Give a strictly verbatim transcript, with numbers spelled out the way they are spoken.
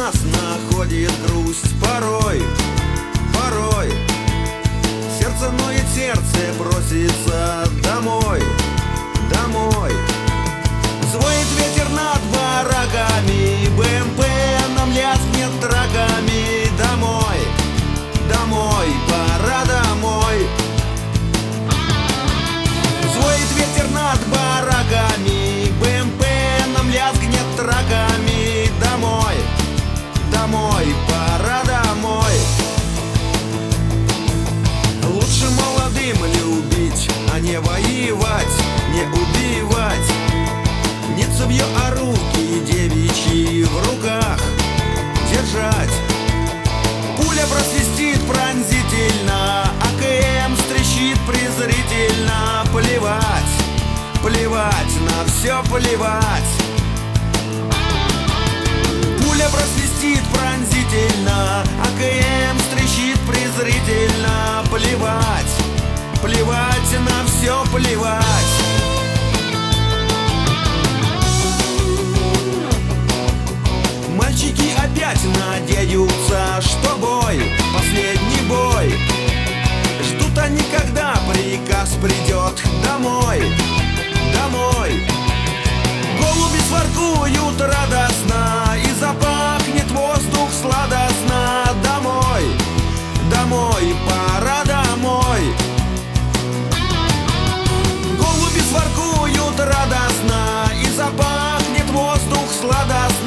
нас находит грусть порой, порой. Сердце ноет, сердце просится домой, домой. Звонит ветер над бараками, БМП нам лязгнет драками. Домой, домой, пора домой. Звонит ветер над бараками, БМП нам лязгнет драками. Домой, домой, пора домой. Лучше молодым любить, а не воевать, не убивать. Не цевьё, а руки девичьи в руках держать. Пуля просвистит пронзительно, АКМ стрещит презрительно. Плевать, плевать, на все плевать. Пуля просвистит пронзительно, АКМ стрещит презрительно. Плевать, плевать, на все плевать. Мальчики опять надеются, что бой, последний бой. Ждут они, когда приказ придет домой, домой. Голуби своркуют радостно, и запахнет воздух сладостно. Домой, домой, пора домой. Голуби своркуют радостно, и запахнет воздух сладостно.